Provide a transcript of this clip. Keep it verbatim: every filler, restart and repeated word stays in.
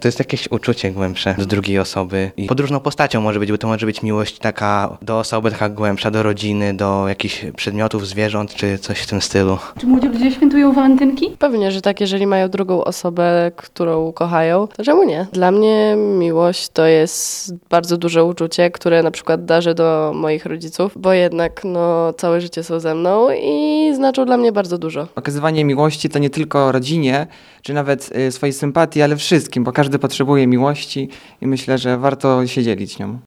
To jest jakieś uczucie głębsze do drugiej osoby i podróżną postacią może być, bo to może być miłość taka do osoby, taka głębsza, do rodziny, do jakichś przedmiotów, zwierząt, czy coś w tym stylu. Czy młodzi ludzie świętują walentynki? Pewnie, że tak, jeżeli mają drugą osobę, którą kochają, to czemu nie? Dla mnie miłość to jest bardzo duże uczucie, które na przykład darzę do moich rodziców, bo jednak no, całe życie są ze mną i znaczą dla mnie bardzo dużo. Okazywanie miłości to nie tylko rodzinie, czy nawet y, swojej sympatii, ale wszystkim, bo każdy potrzebuje miłości i myślę, że warto się dzielić nią.